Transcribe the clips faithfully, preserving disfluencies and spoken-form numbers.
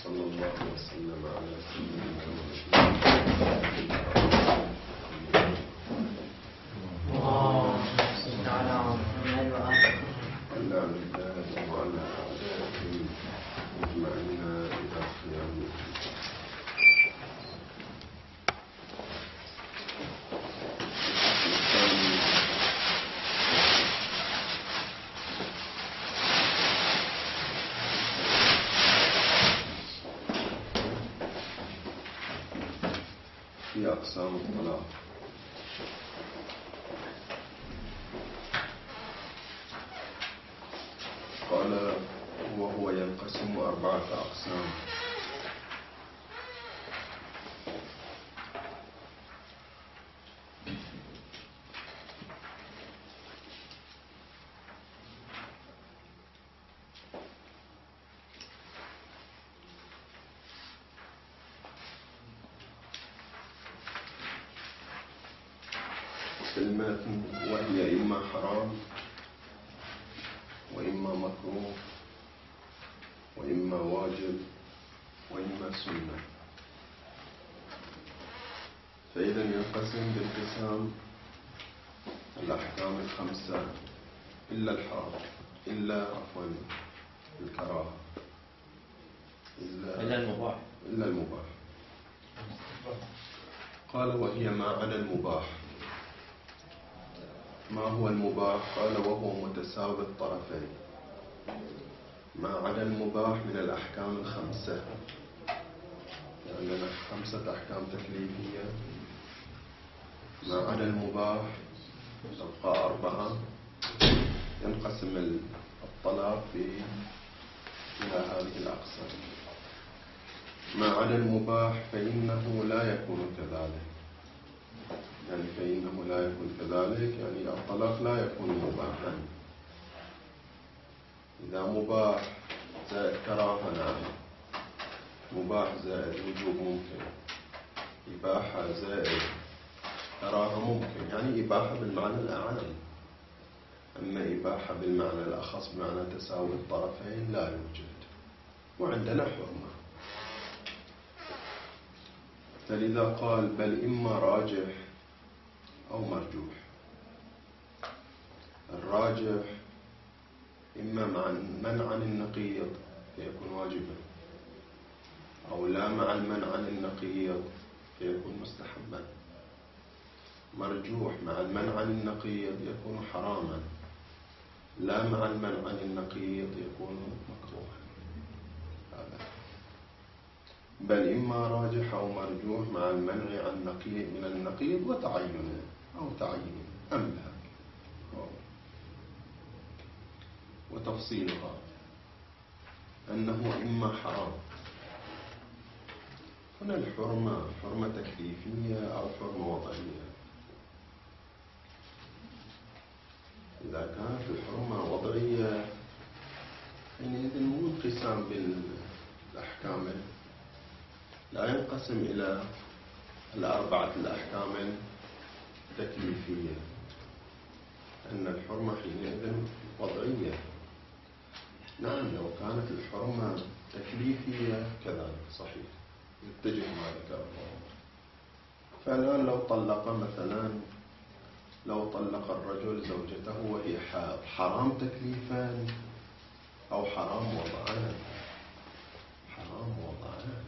وصلى الله وسلم على سيدنا محمد. اللهم صل على محمد وآله وعلى آله وعلى أعدائه أجمعين إلى قيام الدين. في أقسام الطلاق. قال وهو ينقسم أربعة أقسام. كلمات وهي إما حرام وإما مكروه وإما واجب وإما سنة. فإذا ينقسم بانقسام الأحكام الخمسة إلا الحرام إلا عفوا الكراهة إلا المباح إلا المباح. قال وهي ما عدا المباح. ما هو المباح؟ قال وهو متساوي الطرفين. ما عدا المباح من الأحكام الخمسة، عندنا يعني خمسة أحكام تكليفية. ما عدا المباح تبقى أربعة. ينقسم الطلاق في إلى هذه الأقسام. ما عدا المباح فإنه لا يكون كذلك، يعني فإنه لا يكون كذلك يعني الطلاق لا يكون مباحا. إذا مباح زائد كراهة نعم، مباح زائد وجوب ممكن، إباحة زائد كراهة ممكن، يعني إباحة بالمعنى الأعم. أما إباحة بالمعنى الأخص بمعنى تساوي الطرفين لا يوجد. وعندنا حرمة. فلذا قال بل إما راجح أو مرجوح. الراجح إما مع المنع عن النقيض فيكون واجبا، أو لا مع المنع عن النقيض فيكون مستحبا. مرجوح مع المنع عن النقيض يكون حراما، لا مع المنع عن النقيض يكون مكروها. بل إما راجح أو مرجوح مع المنع عن النقيض من النقيض وتعين أو تعيين أملاك وتفصيلها أنه إما حرام. هنا الحرمة حرمة تكليفية أو حرمة وضعية. إذا كانت الحرمة وضعية حينئذ مو انقسام بالأحكام، لا ينقسم إلى الأربعة الأحكام التكليفية، أن الحرمة حينئذ وضعية. نعم لو كانت الحرمة تكليفية كذلك صحيح يتجه ما ذكره. فالآن لو طلق مثلا لو طلق الرجل زوجته وهي حرام تكليفا أو حرام وضعا. حرام وضعا.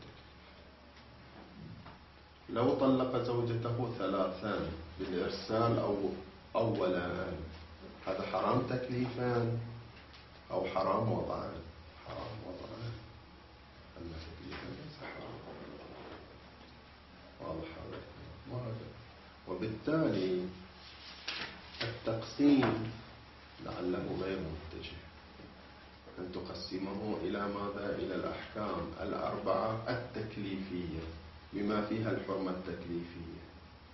لو طلق زوجته ثلاثا بالإرسال أو أولا، هذا حرام تكليفا أو حرام وضعا. حرام وضعا. أما تكليفا ليس حرام. واضح هذا. وبالتالي التقسيم لعله غير متجه، أن تقسمه إلى ماذا؟ إلى الأحكام الأربعة التكليفية بما فيها الحرمة التكليفية.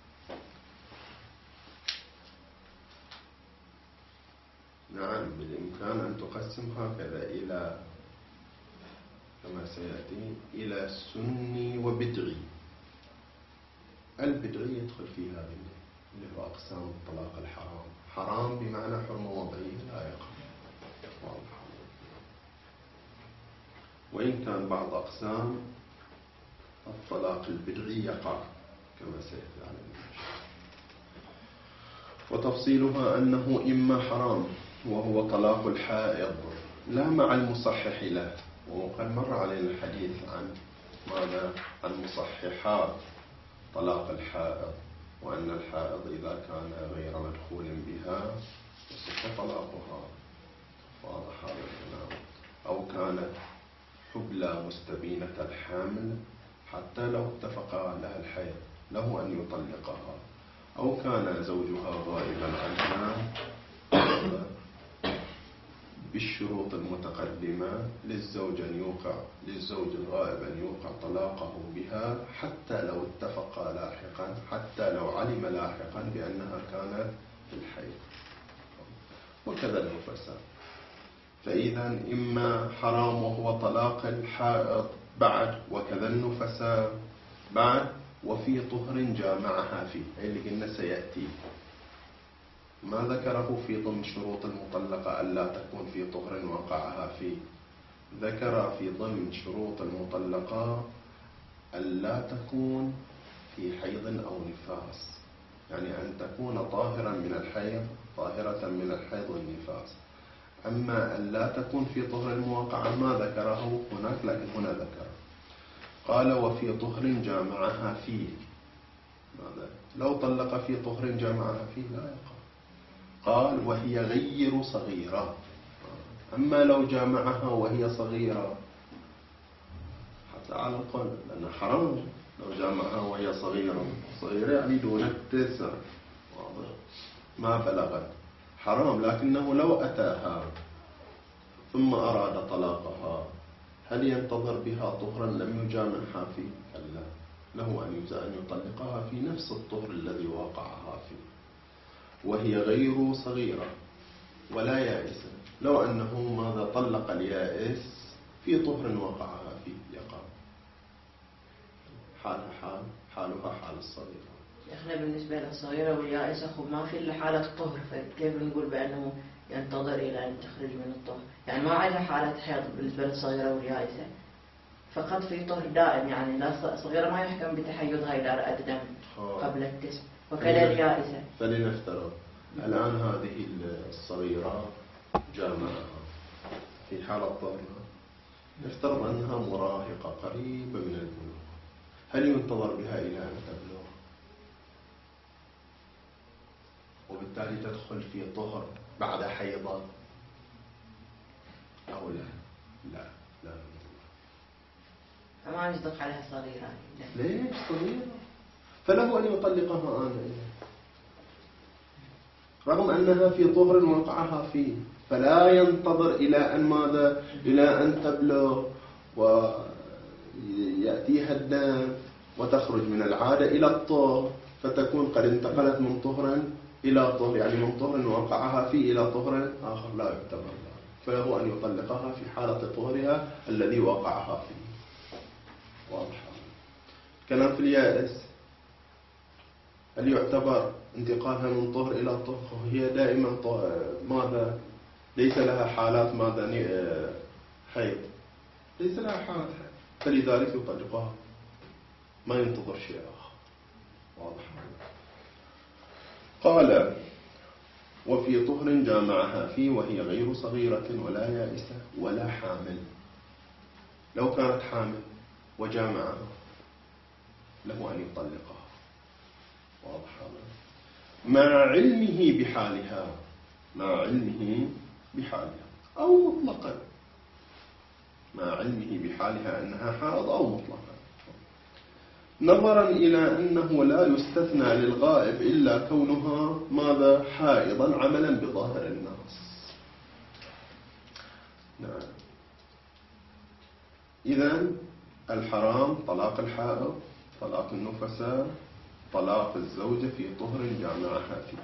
نعم بالإمكان أن تقسم هكذا إلى كما سيأتي إلى سني وبدعي. البدعي يدخل في هذه اللي هو أقسام الطلاق الحرام. حرام بمعنى حرمة وضعية لا يقع. واضح. وإن كان بعض أقسام الطلاق البدعي يقع كما سيأتي علينا. وتفصيلها أنه إما حرام وهو طلاق الحائض لا مع المصحح له، وقد مر علينا الحديث عن ماذا؟ عن مصححات طلاق الحائض، وأن الحائض إذا كان غير مدخول بها يصح طلاقها، واضح هذا الكلام، أو كانت حبلى مستبينة الحامل حتى لو اتفقا لها الحيض له أن يطلقها، أو كان زوجها غائبا عنها بالشروط المتقدمة للزوج أن يوقع للزوج الغائب أن يوقع طلاقه بها حتى لو اتفقا لاحقا، حتى لو علم لاحقا بأنها كانت في الحيض، وكذا النفساء. فإذا إما حرام وهو طلاق الحائض بعد، وكذا النفساء بعد، وفي طهر جامعها فيه، أي اللي قلنا سيأتي. ما ذكره في ضمن شروط المطلقة ألا تكون في طهر وقعها فيه، ذكر في ضمن شروط المطلقة ألا تكون في حيض أو نفاس، يعني أن تكون طاهرا من الحيض، طاهرة من الحيض والنفاس. أما أن لا تكون في طهر الموقع ما ذكره هناك، لكن هنا ذكر قال وفي طهر جامعها فيه. ماذا؟ لو طلق في طهر جامعها فيه لا يقع. قال وهي غير صغيرة. أما لو جامعها وهي صغيرة حتى على القول لأنه حرام لو جامعها وهي صغيرة، صغيرة يعني دون التسع، واضح، ما بلغت، حرام. لكنه لو أتاها ثم أراد طلاقها هل ينتظر بها طهرا لم يجامعها فيه؟ كلا، له أن يطلقها في نفس الطهر الذي وقعها فيه، وهي غير صغيرة ولا يائسة. لو أنه ماذا طلق اليائس في طهر وقعها فيه يقع، حالها حال حالها حال الصغيرة. احنا بالنسبة للصغيرة واليائسة خب ما في إلا حالة طهر، فكيف نقول بأنه ينتظر إلى أن تخرج من الطهر؟ يعني ما عندها حالة حيض بالنسبة للصغيرة واليائسة، فقط في طهر دائم. يعني لا الصغيرة ما يحكم بتحيضها إذا رأت دم قبل التسع، وكذا اليائسة. فلنفترض الآن هذه الصغيرة جامعها في حالة طهرها، نفترض أنها مراهقة قريبة من البلوغ، هل ينتظر بها إلى أن تبلغ وبالتالي تدخل في طهر بعد حيضة أو لا؟ لا لا فما يصدق عليها صغيرة. ليش صغيرة؟ فله أن يطلقها آن رغم أنها في طهر وقعها فيه، فلا ينتظر إلى أن ماذا؟ إلى أن تبلغ ويأتيها الدم وتخرج من العادة إلى الطهر، فتكون قد انتقلت من طهر إلى طهر، يعني من طهر وقعها فيه إلى طهر آخر، لا يعتبر ذلك. فله أن يطلقها في حالة طهرها الذي وقعها فيه. واضح. كلام في اليائس، هل يعتبر انتقالها من طهر إلى طهر؟ هي دائما ماذا؟ ليس لها حالات ماذا؟ حيض، ليس لها حالات حيض، فلذلك يطلقها، ما ينتظر شيء آخر. واضح. قال وفي طهر جامعها فيه وهي غير صغيرة ولا يائسة ولا حامل. لو كانت حامل وجامعها له أن يطلقها. واضح هذا؟ مع علمه بحالها، مع علمه بحالها أو مطلقا، مع علمه بحالها أنها حائض أو مطلقا، نظرا إلى أنه لا يستثنى للغائب إلا كونها ماذا؟ حائضا، عملا بظاهر النص. نعم. إذن الحرام طلاق الحائض، طلاق النفساء، طلاق الزوجة في طهر جامعها فيه.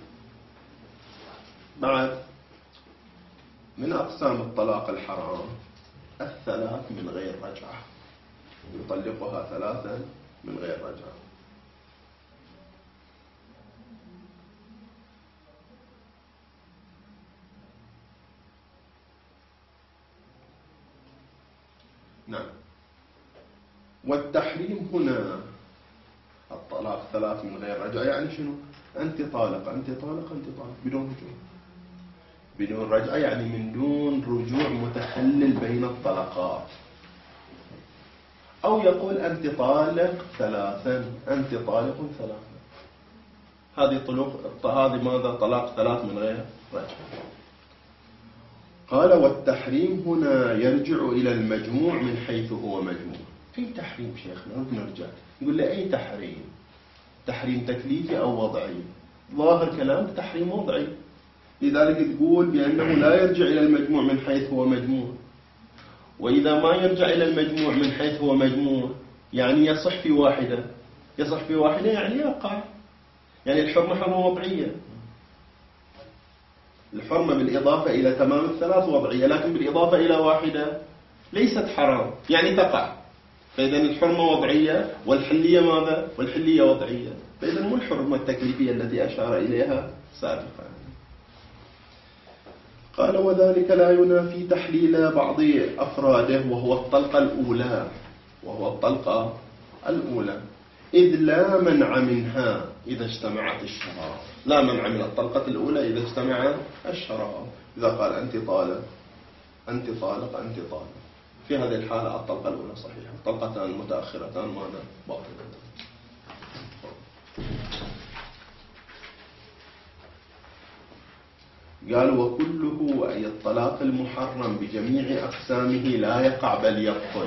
بعد من أقسام الطلاق الحرام الثلاث من غير رجعة، يطلقها ثلاثا من غير رجعة. نعم. والتحريم هنا الطلاق ثلاث من غير رجعة، يعني شنو؟ أنت طالق أنت طالق أنت طالق بدون رجوع، بدون رجعة، يعني من دون رجوع متخلل بين الطلقات. أو يقول أنت طالق ثلاثا أنت طالق ثلاثا، هذه طلاق، هذه ماذا؟ طلاق ثلاث من غير رجعة. قال والتحريم هنا يرجع إلى المجموع من حيث هو مجموع. أي تحريم شيخنا؟ نرجع نقول له أي تحريم؟ تحريم تكليفي أو وضعي؟ ظاهر كلام تحريم وضعي، لذلك تقول بأنه لا يرجع إلى المجموع من حيث هو مجموع. وإذا ما يرجع إلى المجموع من حيث هو مجموع يعني يصح في واحدة، يصح في واحدة يعني يقع، يعني الحرمة حرمة وضعية. الحرمة بالإضافة إلى تمام الثلاث وضعية، لكن بالإضافة إلى واحدة ليست حرام، يعني تقع. فإذا الحرمة وضعية والحلية ماذا؟ والحلية وضعية. فإذا مو الحرمة التكليفية التي أشار إليها سابقا. قال وذلك لا ينافي تحليل بعض أفراده وهو الطلقة الأولى، وهو الطلقة الأولى، إذ لا منع منها إذا اجتمعت الشرائط. لا منع من الطلقة الأولى إذا اجتمع الشرائط. إذا قال أنت طالق أنت طالق أنت طالق، في هذه الحالة الطلقة الأولى صحيحة، الطلقتان المتأخرتان ماذا؟ باطلتان. قال وكله أي الطلاق المحرم بجميع أقسامه لا يقع بل يبطل،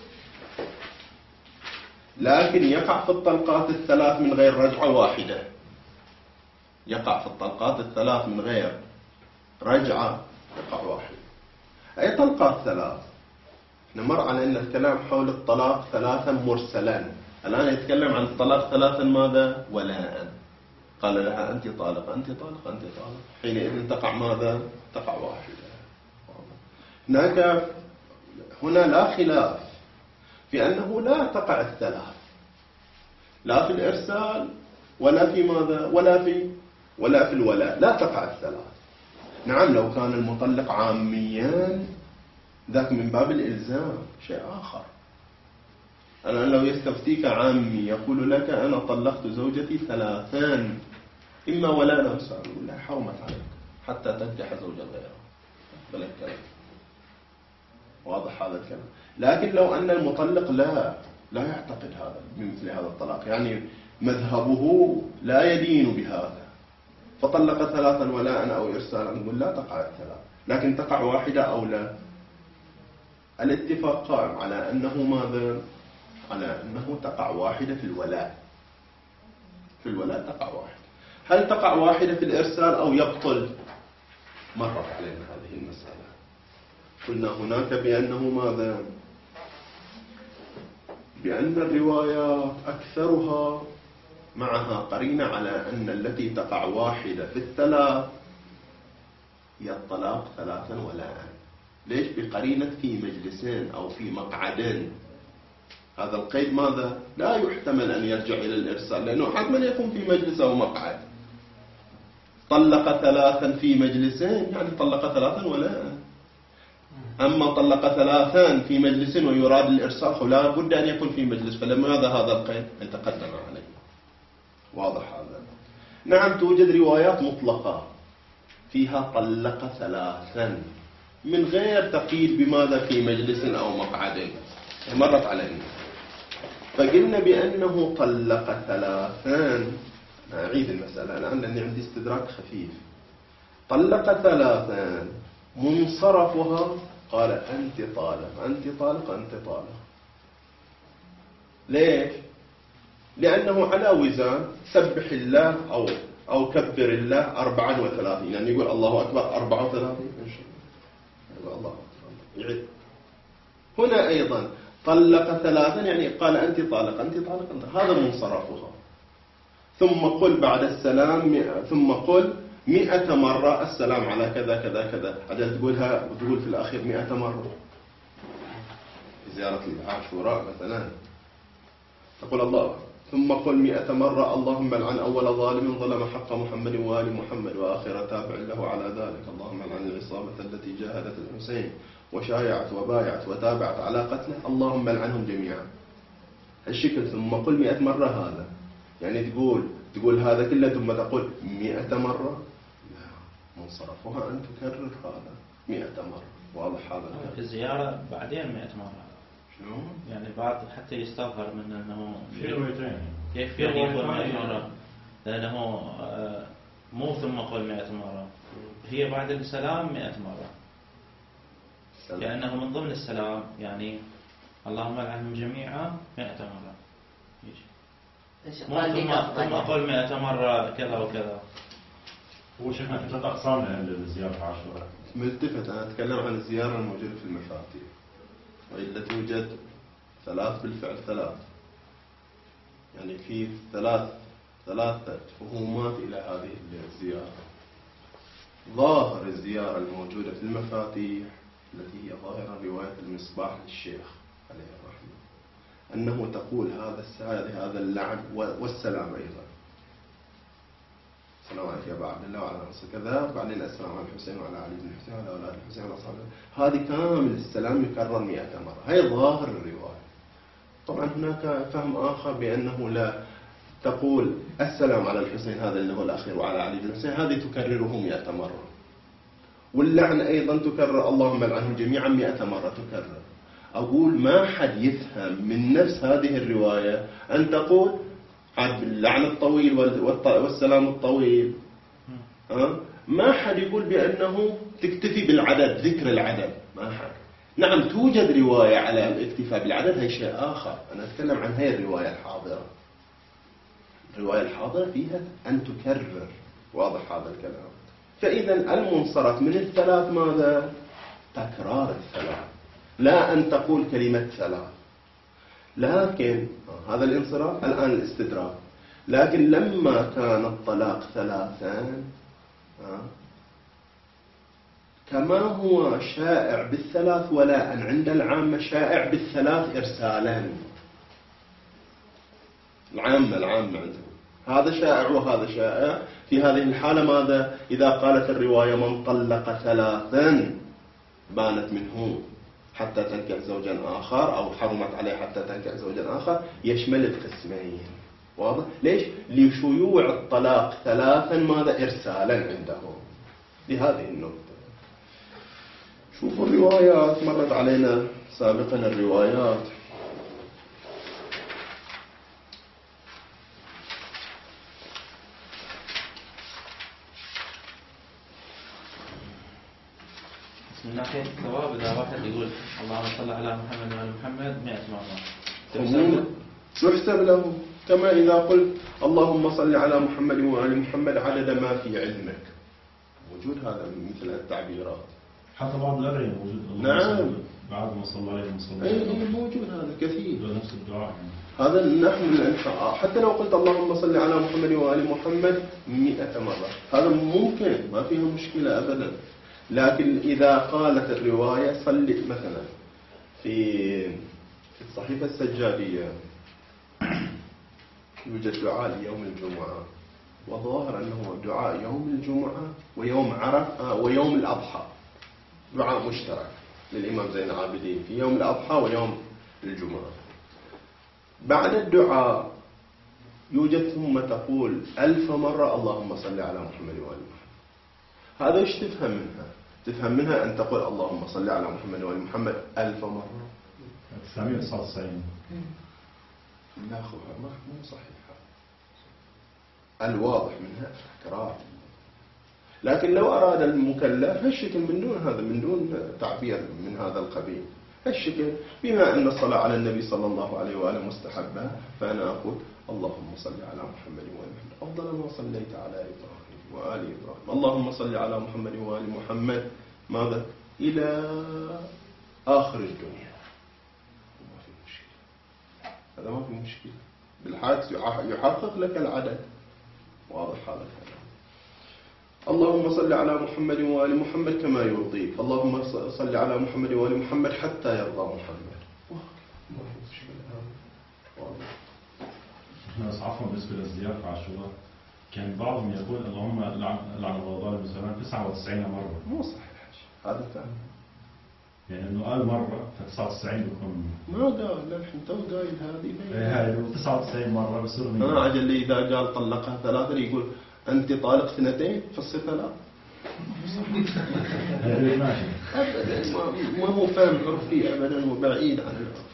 لكن يقع في الطلقات الثلاث من غير رجعة واحدة. يقع في الطلقات الثلاث من غير رجعة يقع واحدة. أي طلقات ثلاث؟ نمر على أن الكلام حول الطلاق ثلاثا مرسلا، الآن يتكلم عن الطلاق ثلاثا ماذا؟ ولاء. قال لها أنت طالق أنت طالق أنت طالق، حينئذ تقع ماذا؟ تقع واحدة. هناك هنا لا خلاف في أنه لا تقع الثلاث، لا في الإرسال ولا في ماذا؟ ولا في ولا في الولاء، لا تقع الثلاث. نعم لو كان المطلق عاميا ذاك من باب الإلزام شيء آخر. الآن لو يستفتيك عامي يقول لك أنا طلقت زوجتي ثلاثان إما ولا لا أسأل، يقول لا حومت عليك حتى تنكح زوجا غيره، بل الكلام واضح هذا الكلام. لكن لو أن المطلق لا لا يعتقد هذا بمثل هذا الطلاق، يعني مذهبه لا يدين بهذا، فطلق ثلاثا ولاء أو إرسالا، نقول لا تقع الثلاث، لكن تقع واحدة أو لا. الاتفاق قائم على أنه ماذا؟ على أنه تقع واحدة في الولاء. في الولاء تقع واحدة. هل تقع واحدة في الإرسال أو يبطل؟ مرت علينا هذه المسألة، قلنا هناك بأنه ماذا؟ بأن الروايات أكثرها معها قرينة على أن التي تقع واحدة في الثلاث هي الطلاق ثلاثا ولاء. ليش؟ بقرينة في مجلسين أو في مقعدين. هذا القيد ماذا؟ لا يحتمل أن يرجع إلى الإرسال، لأنه حتما يكون في مجلس أو مقعد. طلق ثلاثا في مجلسين يعني طلق ثلاثا ولاء. أما طلق ثلاثان في مجلس ويراد الإرسال فلا بد أن يكون في مجلس، فلماذا هذا القيد؟ يتقدم عليه. واضح هذا؟ نعم توجد روايات مطلقة فيها طلق ثلاثا من غير تقييد بماذا في مجلس أو مقعد، مرت علينا. فقلنا بأنه طلق ثلاثان. أعيد المسألة الآن لأني عندي استدراك خفيف. طلق ثلاثان منصرفها قال أنت طالق أنت طالق أنت طالق. ليش؟ لأنه على وزان سبح الله أو أو كبر الله أربعا وثلاثين، يعني يقول الله أكبر أربعة وثلاثين إن شاء الله. الله أكبر يعد. هنا أيضا طلق ثلاثا يعني قال أنت طالق أنت طالق أنت، هذا منصرفها. ثم قل بعد السلام ثم قل مئة مرة السلام على كذا كذا كذا، عدل تقولها وتقول في الأخير مئة مرة. في زيارة العاشوراء مثلا تقول الله ثم قل مئة مرة اللهم لعن أول ظالم ظلم حق محمد وآل محمد وآخر تابع له على ذلك، اللهم لعن العصابة التي جاهدت الحسين وشايعت وبايعت وتابعت على قتله اللهم لعنهم جميعا. الشكل ثم قل مئة مرة هذا، يعني تقول تقول هذا كله ثم تقول مئة مرة، لا منصرفها أن تكرر هذا مئة مرة. واضح هذا الكلام؟ في الزيارة بعدين مئة مرة. شنو؟ يعني بعد حتى يستظهر من أنه في روايتين يكفي أن يقول مئة مرة، لأنه آه، مو ثم قل مئة مرة، هي بعد السلام مئة مرة، سلام. لأنه من ضمن السلام يعني اللهم لعنهم جميعا مئة مرة يجي. مو ثم ثم قل مئة مرة كذا وكذا. هو شيخنا في ثلاث أقسام للزيارة عاشوراء. ملتفت، أنا أتكلم عن الزيارة الموجودة في المفاتيح، وإلا توجد ثلاث بالفعل ثلاث، يعني في ثلاث ثلاثة فهومات إلى هذه الزيارة. ظاهر الزيارة الموجودة في المفاتيح التي هي ظاهرة رواية المصباح للشيخ عليه الرحمة، أنه تقول هذا السائل هذا اللعن والسلام أيضا، السلام عليك يا أبا عبد الله وعلى رأسك كذا، بعدين السلام على الحسين وعلى علي بن الحسين وعلى أولاد الحسين وعلى أصحابه، هذه كامل السلام يكرر مئة مرة. هي ظاهر الرواية. طبعا هناك فهم آخر بأنه لا، تقول السلام على الحسين هذا اللي هو الأخير وعلى علي بن الحسين، هذه تكرره مئة مرة، واللعن أيضا تكرر اللهم لعنهم جميعا مئة مرة تكرر. أقول ما حد يفهم من نفس هذه الرواية أن تقول عاد اللعن الطويل والسلام الطويل، أه؟ ما حد يقول بأنه تكتفي بالعدد، ذكر العدد، ما حد. نعم توجد رواية على الاكتفاء بالعدد، هي شيء آخر، أنا أتكلم عن هي الرواية الحاضرة. الرواية الحاضرة فيها أن تكرر، واضح هذا الكلام. فإذا المنصرف من الثلاث ماذا؟ تكرار الثلاث، لا أن تقول كلمة ثلاث. لكن هذا الانصراف الآن الاستدراك، لكن لما كان الطلاق ثلاثا كما هو شائع بالثلاث ولاء عند العامة شائع بالثلاث إرسالا. العامة العامة عندهم هذا شائع وهذا شائع. في هذه الحالة ماذا؟ إذا قالت الرواية من طلق ثلاثا بانت منه حتى تنكح زوجا آخر، أو حرمت عليه حتى تنكح زوجا آخر، يشمل القسمين. واضح؟ ليش؟ لشيوع الطلاق ثلاثا ماذا؟ إرسالا عندهم. لهذه النقطة شوفوا الروايات مرت علينا سابقا، الروايات من ناحية الثواب إذا واحد يقول اللهم صل على محمد وعلى محمد مئة مرة تحسب له، كما إذا قلت اللهم صل على محمد وعلى محمد عدد ما في علمك. موجود هذا مثل التعبيرات، حتى بعض الأدعية موجود. نعم بعد ما صلى عليه وسلم أي موجود هذا كثير، نفس الدعاء. هذا نحن حتى لو قلت اللهم صل على محمد وآل محمد مئة مرة هذا ممكن، ما فيها مشكلة أبدا. لكن إذا قالت الرواية صل مثلا في الصحيفة السجادية يوجد دعاء ليوم الجمعة، وظاهر أنه دعاء يوم الجمعة ويوم عرفة ويوم الأضحى، دعاء مشترك للإمام زين العابدين في يوم الأضحى ويوم الجمعة. بعد الدعاء يوجد ثم تقول ألف مرة اللهم صل على محمد وآل محمد. هذا ايش تفهم منها؟ تفهم منها أن تقول اللهم صل على محمد وآل محمد ألف مرة. تسعمائة وتسعة وتسعين. لا أخوها ما مو صحيحة. الواضح منها تكرار. لكن لو أراد المكلف هالشكل من دون هذا، من دون تعبير من هذا القبيل، هالشكل بما أن الصلاة على النبي صلى الله عليه وآله مستحبة، فأنا أقول اللهم صل على محمد وآل محمد أفضل ما صليت على إبراهيم وآل إبراهيم، اللهم صل على محمد وآل محمد ماذا؟ إلى آخر الدنيا. ما في مشكلة، هذا ما في مشكلة، بالعكس يحقق لك العدد. واضح هذا الكلام. اللهم صل على محمد وآل محمد كما يرضيك، اللهم صل على محمد وآل محمد حتى يرضى محمد. ما في مشكلة هذا. واضح. بس عفوا بالنسبة للزيارة عاشوراء كان بعضهم يقول اللهم لعن الظالم بسلام تسعة وتسعين مرة. مو صحيح هذا ثاني. يعني انه قال مره ف تسعة وتسعين بكون ما قال للحين تو قايل هذه ايه هاي لو تسعة وتسعين مره بصير اه عجل لي اذا قال طلقها ثلاثه يقول انت طالق اثنتين فصل ثلاث. هذا ماشي ابدا ما ما هو فهم عرفي ابدا وبعيد عن العرف.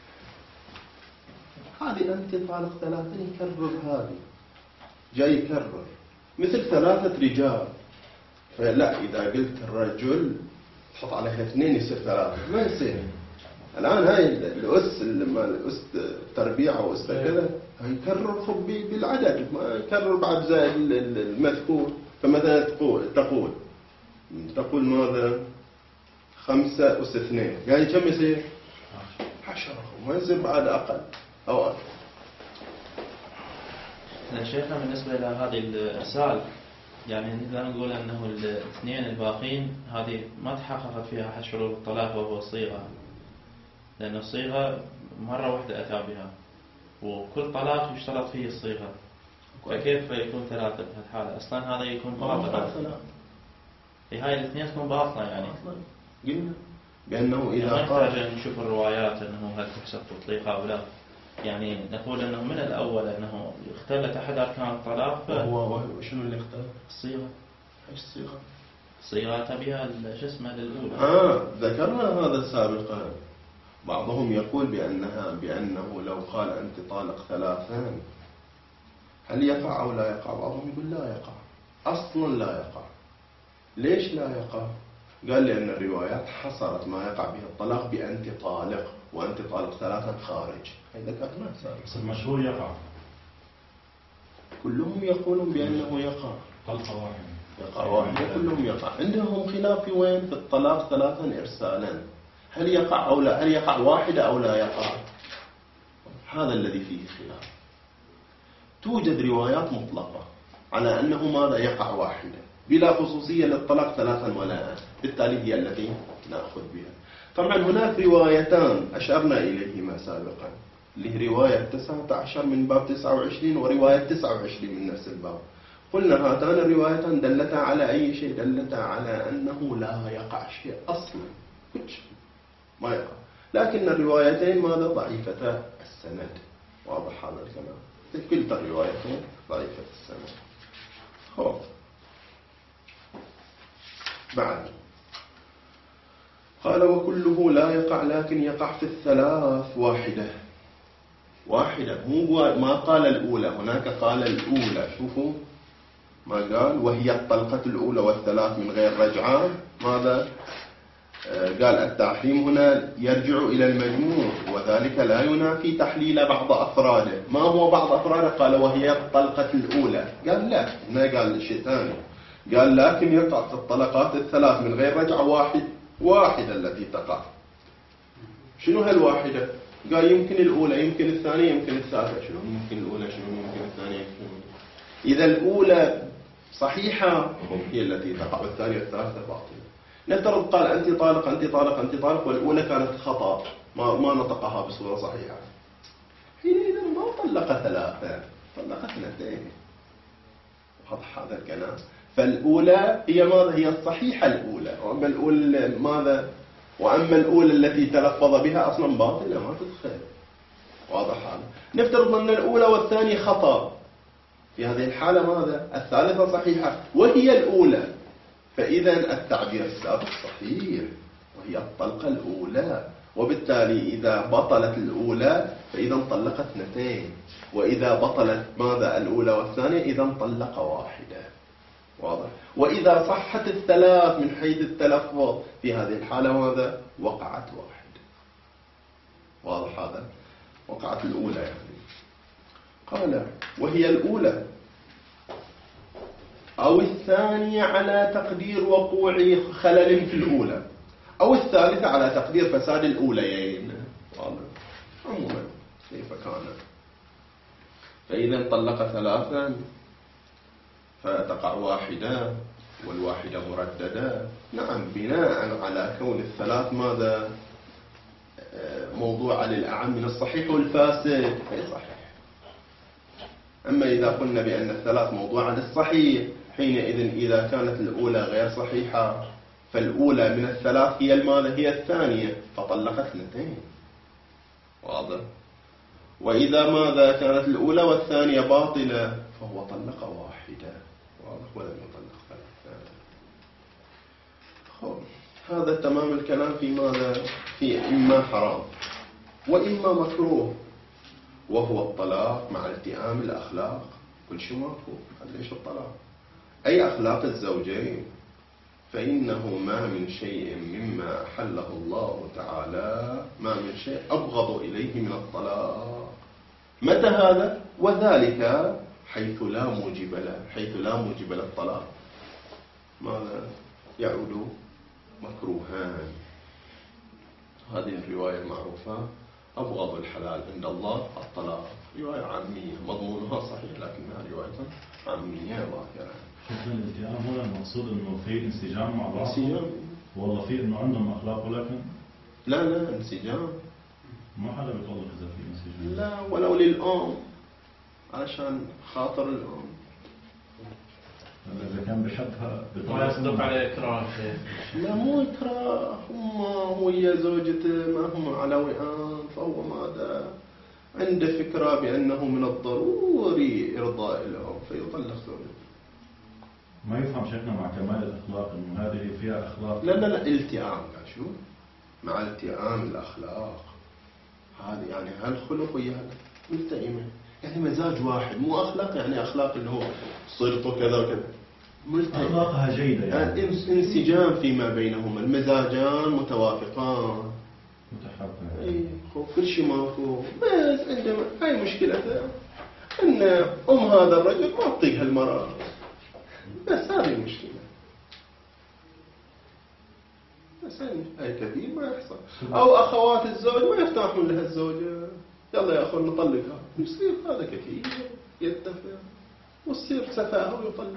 هذه انت طالق ثلاثه يكرر هذه جاي يكرر مثل ثلاثه رجال. فلا اذا قلت الرجل تحط عليها اثنين يصير ثلاثه ما يصير. الآن هاي الأس الأس تربيع أو أس كذا يكرر خب بالعدد ما يكرر بعد زائد المذكور. فمثلا تقول تقول تقول ماذا خمسة أس اثنين يعني كم يصير عشرة ما يصير بعد أقل أو أكثر. شيخنا بالنسبة إلى هذه الأمثال يعني نقدر نقول أنه الاثنين الباقين هذه ما تحققت فيها أحد شروط الطلاق وهو الصيغة. لأن الصيغة مرة واحدة أتى بها وكل طلاق يشترط فيه الصيغة. فكيف يكون ثلاثة في الحالة أصلا هذا يكون باطلا. في هاي الاثنين تكون باطلة يعني. قلنا بأنه إذا يعني قال نحتاج نشوف الروايات أنه هل تحسب تطليقها أو لا. يعني نقول أنه من الأول أنه اختلت أحد أركان الطلاق. هو شنو اللي اختلف؟ الصيغة. إيش الصيغة؟ الصيغة تبيها شو اسمه للأولى. آه ذكرنا هذا سابقا. بعضهم يقول بأنها بأنه لو قال أنت طالق ثلاثان هل يقع أو لا يقع؟ بعضهم يقول لا يقع أصلا لا يقع. ليش لا يقع؟ قال لأن الروايات حصرت ما يقع به الطلاق بأنت طالق وأنت طالق ثلاثا خارج. هذا ذكرناه بس المشهور يقع. كلهم يقولون بأنه يقع طلقة واحدة يقع واحد كلهم يقع. عندهم خلاف وين في الطلاق ثلاثا إرسالا هل يقع أو لا هل يقع واحدة أو لا يقع. هذا الذي فيه خلاف. توجد روايات مطلقة على أنه ماذا يقع واحدة بلا خصوصية للطلاق ثلاثا ولا. بالتالي هي التي نأخذ بها. طبعا هناك روايتان أشرنا إليهما سابقا اللي هي رواية تسعة عشر من باب تسعة وعشرين ورواية تسعة وعشرين من نفس الباب. قلنا هاتان الروايتان دلتا على أي شيء؟ دلتا على أنه لا يقع شيء أصلا ما يقع. لكن الروايتين ماذا ضعيفتا السند. واضح هذا الكلام. كلتا الروايتين ضعيفة السند. خوف بعد قال وكله لا يقع لكن يقع في الثلاث واحدة واحدة مو ما قال الأولى. هناك قال الأولى شوفوا ما قال وهي الطلقة الأولى والثلاث من غير رجعة. ماذا قال؟ التحريم هنا يرجع إلى المجموع وذلك لا ينافي تحليل بعض أفراده. ما هو بعض أفراده؟ قال وهي الطلقة الأولى. قال لا ما قال شيء ثاني. قال لكن يقع في الطلقات الثلاث من غير رجعة واحد واحدة التي تقع. شنو هالواحدة؟ قال يمكن الأولى يمكن الثانية يمكن الثالثة. شنو يمكن الأولى شنو يمكن الثانية يمكن. إذا الأولى صحيحة هي التي تقع والثانية والثالثة باطلة. نفترض قال أنت طالق أنت طالق أنت طالق والأولى كانت خطأ ما ما نطقها بصورة صحيحة. حينئذ ما طلق ثلاثة طلق اثنتين. واضح هذا الكلام. فالأولى هي ماذا؟ هي الصحيحة الأولى. وأما الأولى ماذا؟ وأما الأولى التي تلفظ بها أصلا باطلة ما تدخل. واضح هذا. نفترض أن الأولى والثانية خطأ. في هذه الحالة ماذا؟ الثالثة صحيحة وهي الأولى. فإذا التعبير السابق صحيح وهي الطلقة الأولى. وبالتالي إذا بطلت الأولى فإذا طلق اثنتين. وإذا بطلت ماذا؟ الأولى والثانية إذا طلق واحدة. واضح. وإذا صحت الثلاث من حيث التلفظ في هذه الحالة ماذا؟ وقعت واحدة. واضح هذا؟ وقعت الأولى يعني. قال وهي الأولى أو الثانية على تقدير وقوع خلل في الأولى أو الثالثة على تقدير فساد الأوليين. واضح. عموما كيف كان. فإذا طلق ثلاثا فتقع واحدة والواحدة مرددة. نعم بناء على كون الثلاث ماذا؟ موضوع للأعم من الصحيح والفاسد أي صحيح. أما إذا قلنا بأن الثلاث موضوع للصحيح حينئذ إذا كانت الأولى غير صحيحة فالأولى من الثلاث هي الماذا؟ هي الثانية، فطلقت اثنتين. واضح؟ وإذا ماذا كانت الأولى والثانية باطلة فهو طلق واحدة. واضح؟ ولم يطلق ثلاثة. خب هذا تمام الكلام في ماذا؟ في إما حرام وإما مكروه، وهو الطلاق مع التئام الأخلاق. كل شيء ماكو، ليش الطلاق؟ أي أخلاق الزوجين، فإنه ما من شيء مما أحله الله تعالى، ما من شيء أبغض إليه من الطلاق. متى هذا؟ وذلك حيث لا موجب له، حيث لا موجب للطلاق ماذا؟ يعود مكروهان. هذه الرواية المعروفة: أبغض الحلال عند الله الطلاق. رواية عامية مضمونها صحيح لكنها رواية عامية ظاهرة. شوف الالتئام هنا المقصود انه في انسجام مع بعض، انسجام، والله في انه عندهم اخلاق ولكن لا لا انسجام، ما حدا بيطلق اذا في انسجام. لا ولو للأم علشان خاطر الأم. اذا كان بحبها ما يصدق عليه إكراه. لا مو إكراه، هم ويا زوجته ما هم على وئام، فهو ماذا؟ عنده فكرة بأنه من الضروري إرضاء الأم فيطلق زوجته. ما يفهم شيخنا مع كمال الاخلاق انه هذه فيها اخلاق. لا لا لا التئام، شو مع التئام الأخلاق هذه يعني هالخلق ويا ملتئمة، يعني مزاج واحد، مو أخلاق يعني أخلاق اللي هو صرت كذا وكذا، ملتئمة اخلاقها جيدة يعني, يعني انسجام فيما بينهما، المزاجان متوافقان متحابة. اي كل شيء ماكو، بس عندما هاي مشكلته ان ام هذا الرجل ما تطيق هالمرأة، بس هذه المشكلة. بس هاي كثير ما يحصل. او اخوات الزوج ما يرتاحون لها الزوجة، يلا يا اخو نطلقها، يصير هذا كثير يتفق وتصير سفاهة ويطلق.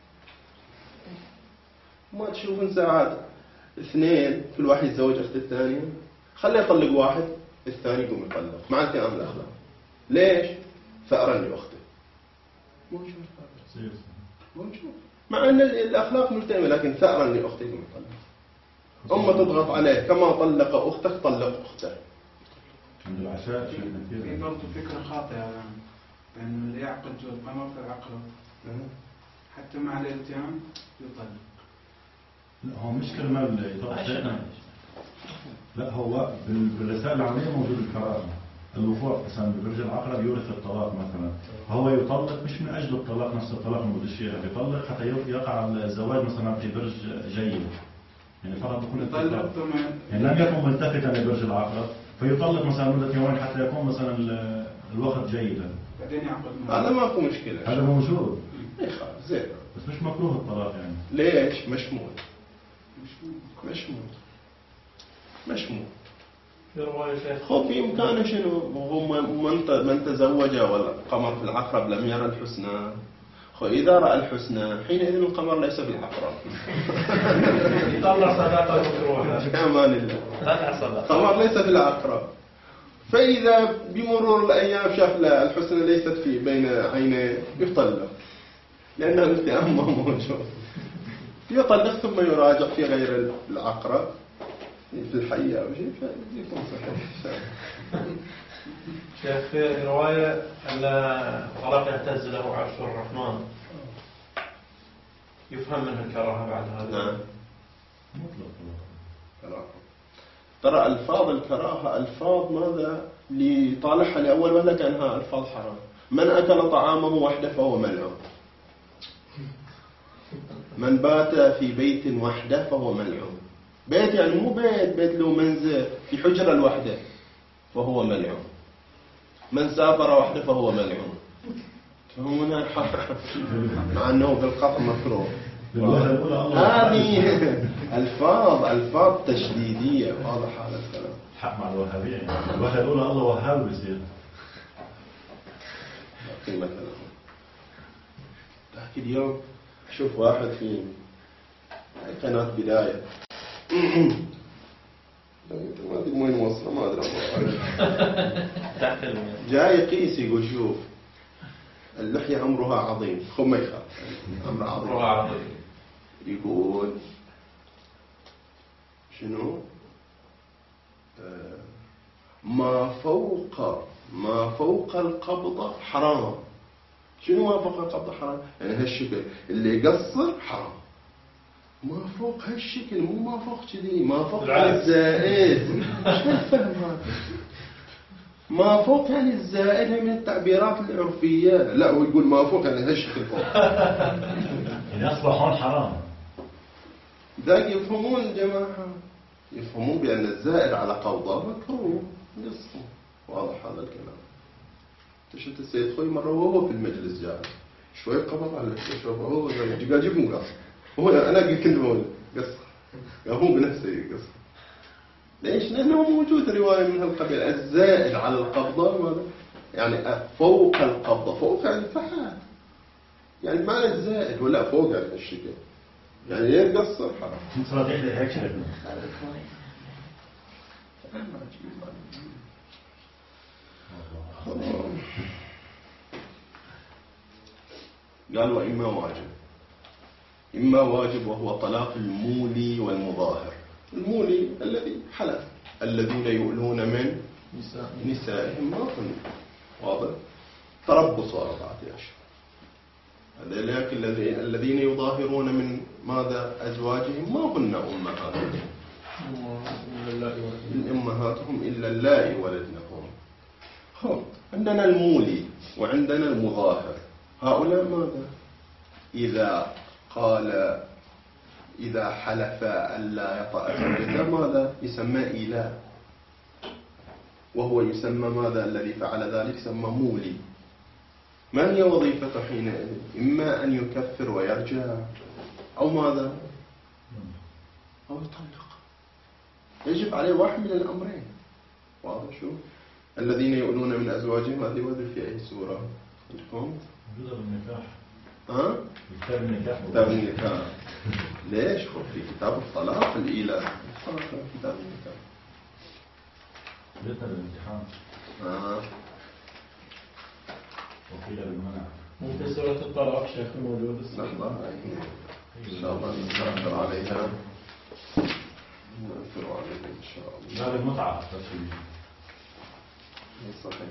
ما تشوفون ساعات اثنين كل واحد يتزوج اخت الثانية، خليه يطلق واحد الثاني يقوم يطلق مع التئام الأخلاق. ليش؟ ثأرا لأخته. موجود هذا موجود، مع أن الأخلاق ملتئمة لكن ثأرا لأخته يقوم يطلق. أمه تضغط عليه كما طلق أختك طلق أخته. عند العشاء شيء في كثير. برضه فكرة خاطئة بأن اللي يعقد القمر في العقرب حتى مع الالتئام يطلق. لا هو مش كرمال يطلق شيخنا. لا هو بالرسائل العامية موجود الكراهة. الوقوع مثلا ببرج العقرب يورث الطلاق مثلا، فهو يطلق مش من اجل الطلاق نفس الطلاق ما بدوش اياه، بيطلق حتى يقع الزواج مثلا في برج جيد. يعني فرض يكون يطلق يعني لم يكن ملتفتا لبرج العقرب فيطلق مثلا مدة يومين حتى يكون مثلا الوقت جيدا. بعدين يعقد. هذا ما في مشكلة. هذا موجود. اي خلاص زين. بس مش مكروه الطلاق يعني. ليش؟ مشمول. مشمول. مشمول. خب في إمكانه شنو؟ هو من من تزوج والقمر في العقرب لم يرى الحسنى. خو إذا رأى الحسنى حينئذ القمر ليس في العقرب. يطلع صداقة مكروهة. أمان الله. طلع صداقة. القمر ليس في العقرب. فإذا بمرور الأيام شاف الحسنى ليست في بين عينيه يطلق. لأن الالتئام ما موجود. يطلق ثم يراجع في غير العقرب. في الحقيقة أو شيء فيكون صحيح. شيخ في رواية أن طلاق يهتز له عرش الرحمن، يفهم منه الكراهة بعد هذا. نعم. مطلق كراهة. ترى ألفاظ الكراهة ألفاظ ماذا لطالعها لأول وهلة كأنها ألفاظ حرام. من أكل طعامه وحده فهو ملعون. من بات في بيت وحده فهو ملعون. بيت يعني مو بيت بيت له منزل في حجرة الوحدة فهو ملعون. من سافر وحده فهو ملعون. فهمنا مع أنه بالقطع مكروه. هذه ألفاظ ألفاظ تشديدية واضح هذا الكلام. حق مع الوهابية يعني. الواحد يقول الله وهاب بيصير. قيمة له. لكن اليوم شوف واحد في قناة بداية. ما أدري وين وصل ما أدري. جاي يقيس يقول شوف اللحية عمرها عظيم، خم ما يخاف عمرها عظيم. يقول شنو؟ آه ما فوق ما فوق القبضة حرام. شنو ما فوق القبضة حرام؟ يعني هالشكل اللي يقصر حرام، ما فوق هالشكل، مو ما فوق كذي، ما فوق الزائد. ايش هالفهم هذا؟ ما فوق يعني الزائد من التعبيرات العرفية. لا هو يقول ما فوق يعني هالشكل فوق. يعني أصبح هون حرام. ذاك يفهمون الجماعة، يفهمون بأن الزائد على قبضة مكروه قصه. واضح هذا الكلام. شفت السيد خوي مرة وهو في المجلس جالس شوي قبض على شوي هو قال جيب مو قص، هو أنا كنت بقول قص، قال هو بنفسه قص. ليش؟ لأنه موجود رواية من هالقبيل الزائد على القبضة ماذا؟ يعني فوق القبضة، فوق يعني فحت، يعني معنى الزائد ولا فوق يعني الشكل، يعني يقصر حرام. مصراتين هيك شكل. قال وإما واجب، إما واجب وهو طلاق المولي والمظاهر. المولي الذي حلف، الذين يؤلون من نسائهم ما كن واضح تربص أربعة أشهر. هذا الذين يظاهرون من ماذا أزواجهم ما هن أمهاتهم من أمهاتهم إلا اللائي ولدنهم. خب عندنا المولي وعندنا المظاهر. هؤلاء ماذا إذا قال إذا حلف ألا يطأ زوجته ماذا يسمى إيلاء، وهو يسمى ماذا الذي فعل ذلك يسمى مولي. ما هي وظيفته حينئذ؟ إما أن يكفر ويرجع أو ماذا أو يطلق. يجب عليه واحد من الأمرين. واضح شو الذين يؤلون من أزواجهم هذه وذل في أي سورة عندكم؟ موجودة بالنكاح. ها؟ كتاب النكاح. كتاب النكاح. ليش؟ خب في كتاب الطلاق الإيلاء. كتاب النكاح. جبتنا بالامتحان. آه. وقيل بالمنع. ممكن سورة الطلاق شيخ موجود. لحظة إن شاء الله نستغفر عليها. نغفر عليها إن شاء الله. باب المتعة تفصيل. صحيح.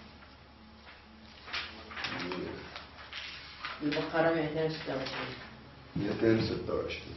البقرة مئتين وستة وعشرين. مئتين وستة وعشرين.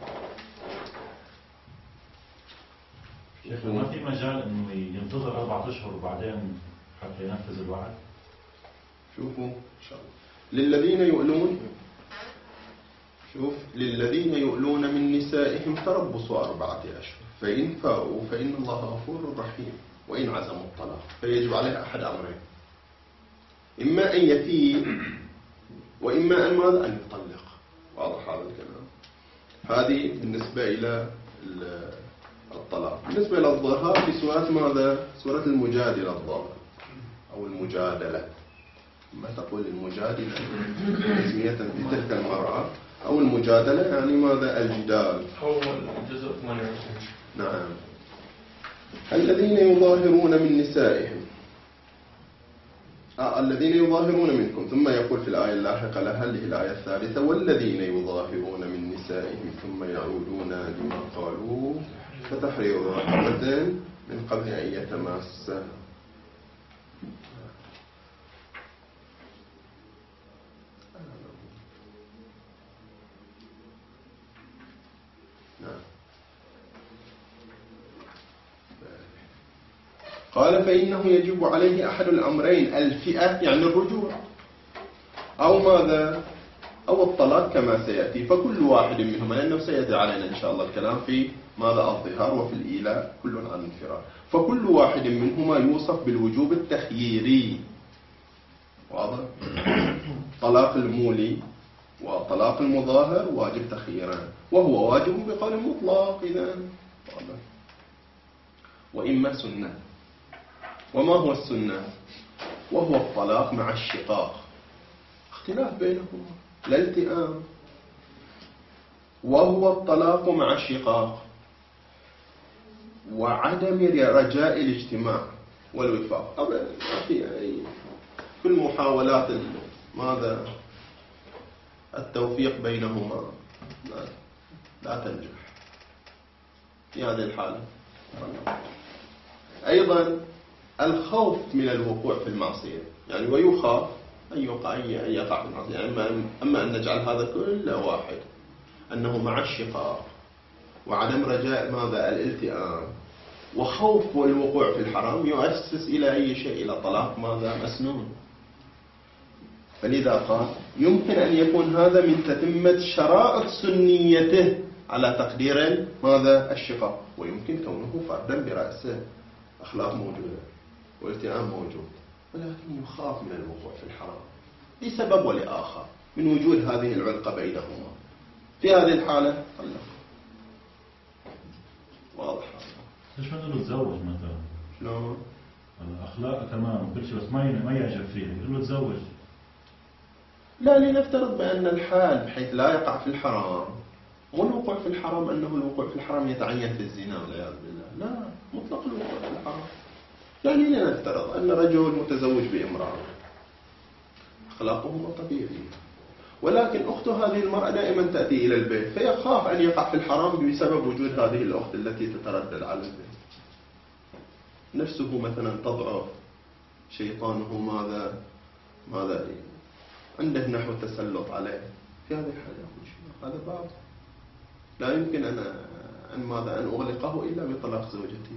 شيخ ما في مجال انه ينتظر اربعة اشهر وبعدين حتى ينفذ الوعد؟ شوفوا ان شاء الله للذين يؤلون، شوف للذين يؤلون من نسائهم تربص أربعة أشهر فإن فاءوا فإن الله غفور رحيم وإن عزموا الطلاق. فيجب عليه أحد أمرين، إما أن يفي وإما أن ماذا أن يطلق. واضح هذا الكلام. هذه بالنسبة إلى الطلاق. بالنسبة إلى الظهار في سورة ماذا؟ سورة المجادلة الظاهر أو المجادلة، ما تقول المجادلة اسمية بتلك المرأة أو المجادلة يعني ماذا؟ الجدال. هو الجزء ثمانية وعشرين. نعم. الذين يظاهرون من نسائهم آه الذين يظاهرون منكم، ثم يقول في الآية اللاحقة لها اللي هي الآية الثالثة والذين يظاهرون من نسائهم ثم يعودون لما قالوا فتحرير رقبة من قبل أن يتماسا. قال فإنه يجب عليه أحد الأمرين، الفئة يعني الرجوع أو ماذا أو الطلاق كما سيأتي. فكل واحد منهما لأنه سيأتي علينا إن شاء الله الكلام في ماذا الظهار وفي الإيلاء كل عن انفراد. فكل واحد منهما يوصف بالوجوب التخييري. واضح؟ طلاق المولي وطلاق المظاهر واجب تخييران، وهو واجب بقول مطلق إذا. واضح؟ وإما سنة. وما هو السنة؟ وهو الطلاق مع الشقاق، اختلاف بينهما لا التئام. وهو الطلاق مع الشقاق وعدم رجاء الاجتماع والوفاق. أبدا ما في أي في المحاولات ماذا التوفيق بينهما لا, لا تنجح. في هذه الحالة. أيضا الخوف من الوقوع في المعصية، يعني ويخاف أن يقع أن يقع في المعصية، يعني أما, أما أن نجعل هذا كل واحد أنه مع الشقاق وعدم رجاء ماذا الالتئام وخوف الوقوع في الحرام يؤسس إلى أي شيء، إلى طلاق ماذا مسنون. فلذا قال يمكن أن يكون هذا من تتمة شرائط سنيته على تقدير ماذا الشقاق، ويمكن كونه فردا برأسه، أخلاق موجودة والتئام موجود، ولكن يخاف من الوقوع في الحرام لسبب ولآخر من وجود هذه العلاقة بينهما. في هذه الحالة طلق. واضح. ليش ما نقول له تزوج مثلا؟ شلون؟ الأخلاق تمام وكل شيء، بس ما ما يعجب فيها، يقول له تزوج. لا، لنفترض بأن الحال بحيث لا يقع في الحرام، والوقوع في الحرام أنه الوقوع في الحرام يتعين في الزنا والعياذ بالله، لا، مطلق الوقوع في الحرام. يعني لنفترض أن رجل متزوج بامرأة أخلاقهما طبيعية، ولكن أخت هذه المرأة دائما تأتي إلى البيت فيخاف أن يقع في الحرام بسبب وجود هذه الأخت التي تتردد على البيت. نفسه مثلا تضعف، شيطانه ماذا ماذا عنده نحو تسلط عليه. في هذه الحالة يقول شيء هذا باب لا يمكن أن أن ماذا أن أغلقه إلا بطلاق زوجته.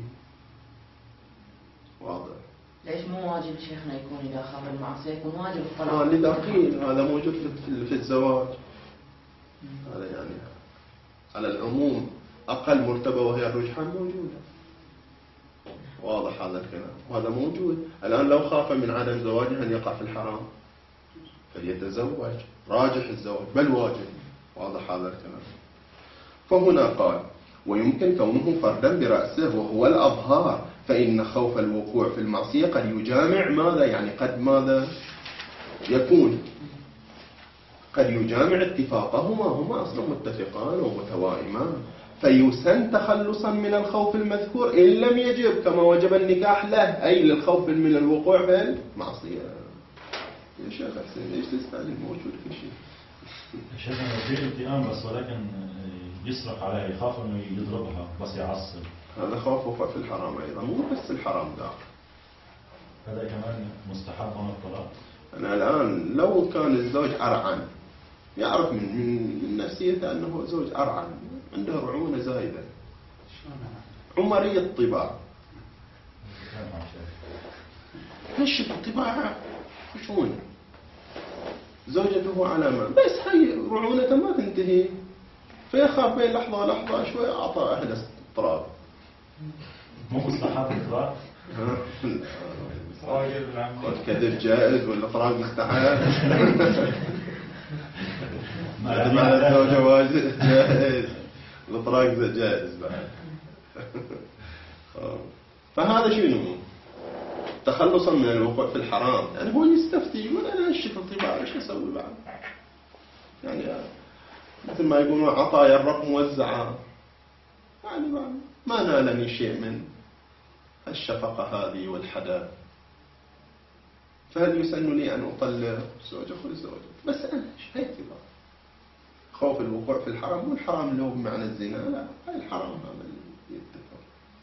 واضح. ليش مو واجب شيخنا يكون إذا خاف المعصية يكون واجب الطلاق؟ آه لذا قيل هذا موجود في في الزواج. هذا يعني على العموم أقل مرتبة وهي الرجحان موجودة. واضح هذا الكلام، وهذا موجود. الآن لو خاف من عدم زواجه أن يقع في الحرام فليتزوج، راجح الزواج بل واجب. واضح هذا الكلام. فهنا قال ويمكن كونه فردا برأسه وهو الأظهار، فإن خوف الوقوع في المعصية قد يجامع ماذا، يعني قد ماذا يكون قد يجامع اتفاقهما، هما أصلا متفقان ومتوائمان، فيسن تخلصا من الخوف المذكور إن لم يجب كما وجب النكاح له، أي للخوف من الوقوع في المعصية. يا شيخ حسين ليش تستعجل؟ موجود في شيء. يا شيخ أنا في التئام بس ولكن يسرق عليها، يخاف إنه يضربها بس يعصب. هذا خوفه في الحرام أيضا، مو بس الحرام ده. هذا كمان مستحب من الطلاق. أنا الآن لو كان الزوج أرعن، يعرف من من نفسيته أنه زوج أرعن، عنده رعونة زايدة، عمري الطباع، هشت الطباع خشونة، زوجته على ما بس هي رعونته ما تنتهي، فيخاف بين لحظة ولحظة شوي أعطى أهل اضطراب. مو مستحب الإطلاق؟ كذب جائز ولا طلاق مستحب؟ مع الزوجة واجب جائز، الطلاق جائز بعد. فهذا شنو؟ تخلصا من الوقوع في الحرام. يعني هو يستفتي يقول أنا هشف الطباع إيش أسوي بعد؟ يعني مثل ما يقولون عطايا الرب موزعة، يعني ما نالني شيء من الشفقة هذه والحداث، فهل يسن لي أن أطلق زوجة خذ زوجة؟ بس أنا شهيت بقى خوف الوقوع في الحرام، مو الحرام اللي هو بمعنى الزنا، لا هاي الحرام هذا اللي يتفق.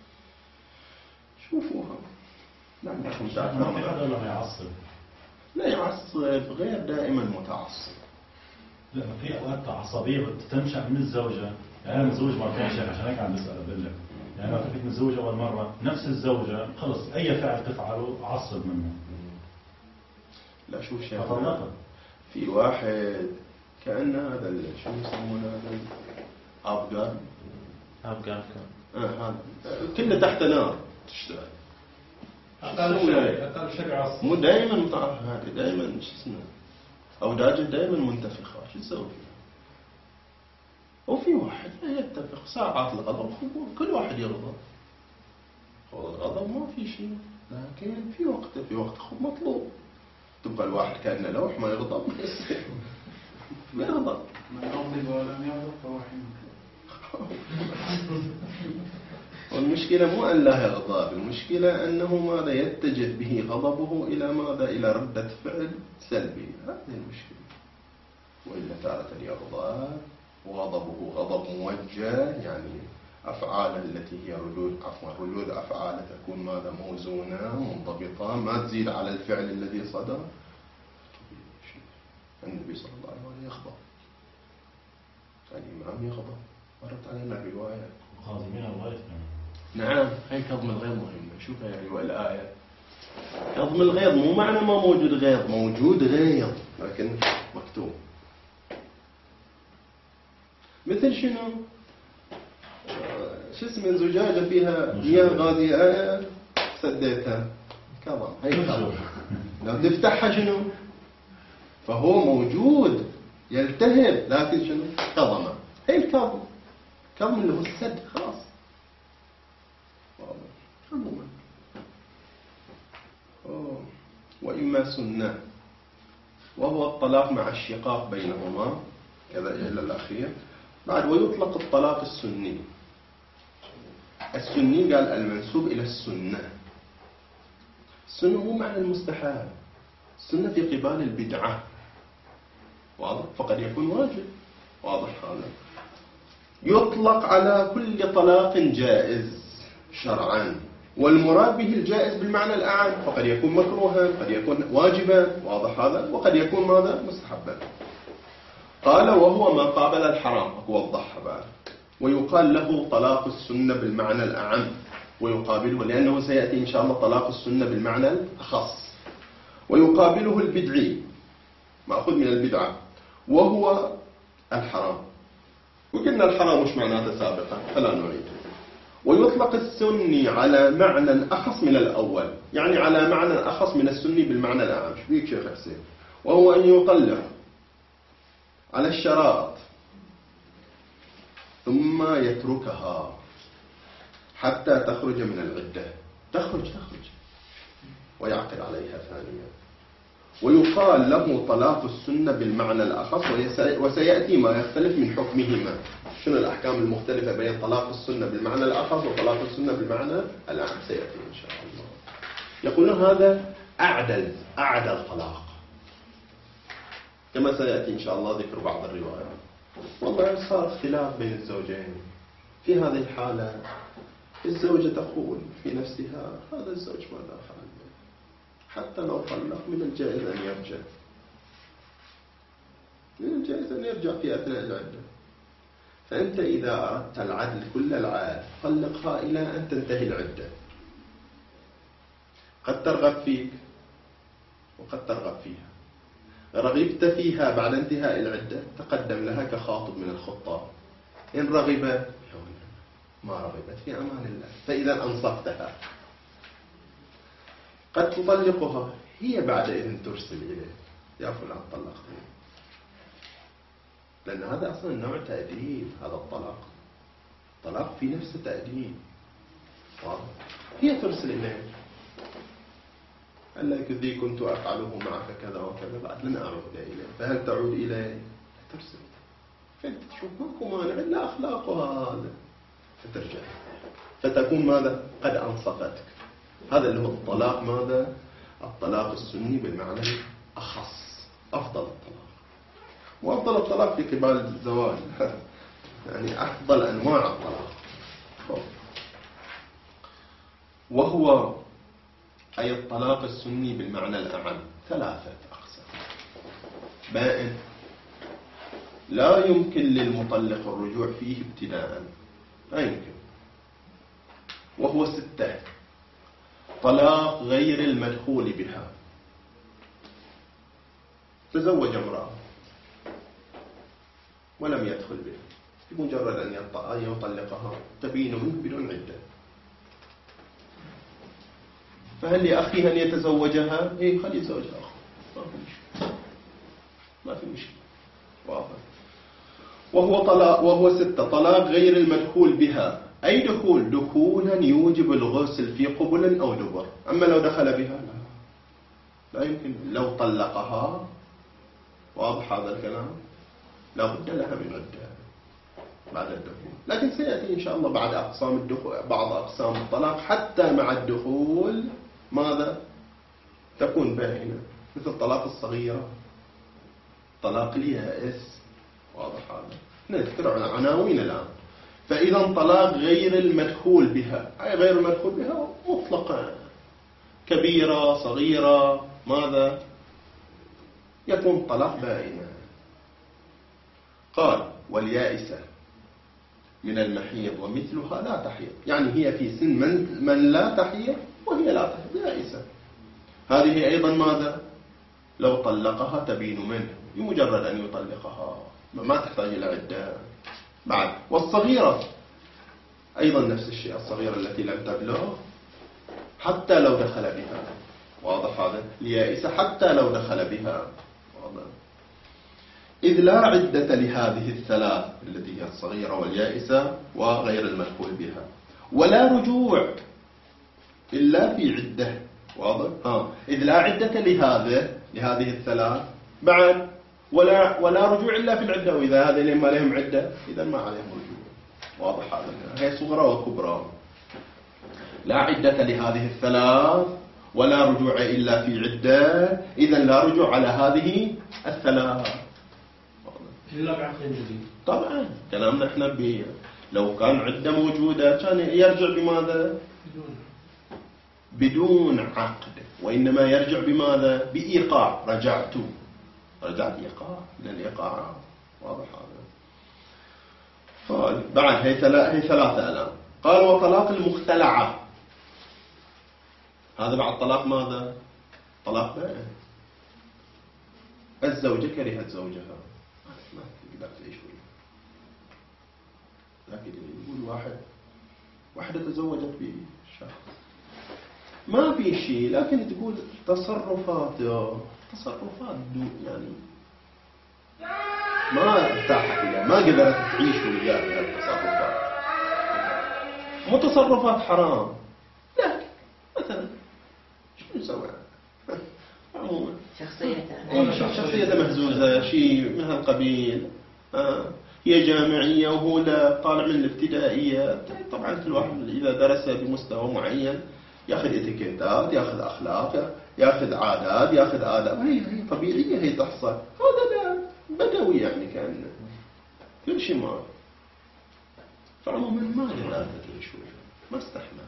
شوفوها لا عندكم تعرفون ما في حدا ولا يعصب؟ لا يعصب غير دائما متعصب. لا في أوقات عصبية بتنشأ من الزوجة. يعني أنا متزوج مرتين شيخ عشان هيك عم بسأل أقول لك. يعني أنا كنت متزوج أول مرة نفس الزوجة خلص أي فعل تفعله عصب منه. لا شوف شيخ، في واحد كأن هذا شو يسمونه هذا أبقار أبقار آه هذا كله تحت نار تشتغل. أقل شيء أقل شيء عصب. مو دائما متعرف هذه دائما شو اسمه أوداجه دائما منتفخة، شو تسوي فيها؟ وفي واحد لا يتفق، ساعات الغضب كل واحد يغضب، الغضب ما في شيء، لكن في وقته في وقت مطلوب. تبقى الواحد كأنه لوح ما يغضب ما يصير، ما يغضب. من يغضب ولم يغضب فهو حمار. والمشكلة مو أن لا يغضب، المشكلة أنه ماذا يتجه به غضبه إلى ماذا؟ إلى ردة فعل سلبية، هذه المشكلة. وإلا تارة يغضب وغضبه غضب موجه، يعني أفعال التي هي ردود عفوا ردود أفعال تكون ماذا موزونة منضبطة ما تزيد على الفعل الذي صدر. النبي صلى الله عليه وسلم يغضب، الإمام يغضب، مرت علينا الرواية خازمين الغيظ. نعم، هي كظم الغيظ مهمة. شوف يا الآية كظم الغيظ مو معنى ما موجود غيظ، موجود غيظ لكن مكتوب. مثل شنو؟ شو اسمه زجاجة فيها مياه غازية آية سديتها كظم، هي كظم. لو تفتحها شنو؟ فهو موجود يلتهب لكن شنو؟ كظمة. هي الكظم، كظم اللي هو السد خلاص. عموما وإما سنة وهو الطلاق مع الشقاق بينهما كذا إلى الأخير. بعد ويطلق الطلاق السني. السني قال المنسوب إلى السنة. السنة مو معنى المستحب، السنة في قبال البدعة، واضح؟ فقد يكون واجب، واضح هذا. يطلق على كل طلاق جائز شرعا، والمراد به الجائز بالمعنى الأعم، فقد يكون مكروها، قد يكون واجبا، واضح هذا، وقد يكون ماذا؟ مستحبا. قال وهو ما قابل الحرام، وضحها بعد. ويقال له طلاق السنة بالمعنى الأعم، ويقابله لأنه سيأتي إن شاء الله طلاق السنة بالمعنى الأخص. ويقابله البدعي مأخذ من البدعة وهو الحرام. وقلنا الحرام مش معناته سابقا فلا نعيد. ويطلق السني على معنى أخص من الأول، يعني على معنى أخص من السني بالمعنى الأعم. شو فيك شيخ حسين؟ وهو أن يطلق على الشرائط ثم يتركها حتى تخرج من العدة، تخرج تخرج ويعقد عليها ثانيا. ويقال له طلاق السنة بالمعنى الأخص، وسيأتي ما يختلف من حكمهما. شنو الأحكام المختلفة بين طلاق السنة بالمعنى الأخص وطلاق السنة بالمعنى الأعم سيأتي إن شاء الله. يقولون هذا أعدل أعدل طلاق، كما سيأتي إن شاء الله ذكر بعض الروايات. والله صار اختلاف بين الزوجين في هذه الحالة. الزوجة تقول في نفسها هذا الزوج ماذا فعل، حتى لو طلق من الجائز أن يرجع، من الجائز أن يرجع في أثناء العدة. فأنت إذا أردت العدل كل العدل طلقها إلى أن تنتهي العدة. قد ترغب فيك وقد ترغب فيها. رغبت فيها بعد انتهاء العدة تقدم لها كخاطب من الخطاب. إن رغب ما رغبت في أمان الله، فإذا أنصفتها قد تطلقها هي بعد إذن ترسل إليه يا فلان طلقتني، لأن هذا أصلا نوع تأديب. هذا الطلاق طلاق في نفسه تأديب. هي ترسل إليه قال لك ذي كنت أفعله معك كذا وكذا، بعد لن أعود إليه، فهل تعود إليه؟ ترسل. فأنت تشوف ماكو مانع إلا أخلاقها هذا، فترجع فتكون ماذا؟ قد أنصفتك. هذا اللي هو الطلاق ماذا؟ الطلاق السني بالمعنى الأخص، أفضل الطلاق. وأفضل الطلاق في قبال الزواج يعني أفضل أنواع الطلاق. وهو أي الطلاق السني بالمعنى الأعم ثلاثة أقسام. بائن لا يمكن للمطلق الرجوع فيه ابتداء، لا يمكن. وهو ستة. طلاق غير المدخول بها، تزوج امرأة ولم يدخل بها، بمجرد أن يطلقها تبين منه بدون عدة. فهل لأخيه أن يتزوجها؟ إيه خلي يتزوجها أخوه، ما في مشكلة، ما في مشكلة، واضح. وهو طلاق وهو ستة. طلاق غير المدخول بها، أي دخول؟ دخولا يوجب الغسل في قبل أو دبر. أما لو دخل بها لا, لا يمكن. لو طلقها، واضح هذا الكلام، لا بد لها من عدة بعد الدخول. لكن سيأتي إن شاء الله بعد أقسام الدخول بعض أقسام الطلاق حتى مع الدخول ماذا؟ تكون باينة، مثل طلاق الصغيرة، طلاق اليائس، واضح هذا. نذكر عناوين الآن. فإذا طلاق غير المدخول بها، أي غير المدخول بها مطلقا، كبيرة صغيرة ماذا، يكون طلاق بائنا. قال واليائسة من المحيض ومثلها لا تحيض، يعني هي في سن من, من لا تحيض وهي لا تحيض يائسة، هذه أيضا ماذا، لو طلقها تبين منه بمجرد أن يطلقها، ما تحتاج إلى عدة بعد. والصغيرة أيضا نفس الشيء، الصغيرة التي لم تبلغ حتى لو دخل بها، واضح هذا، اليائسة حتى لو دخل بها، واضح. إذ لا عدة لهذه الثلاث التي هي الصغيرة واليائسة وغير المدخول بها، ولا رجوع إلا في عدة، واضح؟ ها. إذ لا عدة لهذه لهذه الثلاث بعد، ولا ولا رجوع إلا في العدة، وإذا هذه اللي ما لهم عدة إذا ما عليهم رجوع، واضح هذا، هي صغرى وكبرى. لا عدة لهذه الثلاث ولا رجوع إلا في عدة، إذا لا رجوع على هذه الثلاث إلا بعقد جديد. طبعا كلامنا احنا به، لو كان عدة موجودة كان يرجع بماذا؟ بدون بدون عقد، وإنما يرجع بماذا؟ بإيقاع، رجعت رجعت إيقاع من الإيقاع، واضح هذا. قال بعد هي ثلاثة هي ثلاثة الآن. قال وطلاق المختلعة، هذا بعد طلاق ماذا؟ طلاق بائن. الزوجة كرهت زوجها ما تقدر تعيش وياه، لكن يقول واحد واحدة تزوجت بشخص ما في شيء، لكن تقول تصرفات تصرفات يعني ما ارتاحت لها، ما قدرت تعيش وياه بهالتصرفات، مو تصرفات حرام، لا مثلا شو نسوي عموما شخصيته شخصيته مهزوزة شيء من هالقبيل، آه. هي جامعية وهو لا طالع من الابتدائية، طبعا كل واحد إذا درس بمستوى معين ياخذ اتيكيتات، ياخذ أخلاق، ياخذ عادات، ياخذ آداب، هي هي طبيعية هي تحصل. هذا بدوي يعني كان كل شيء ما، فعموما ما قدرت تعيش وياه، ما استحمل،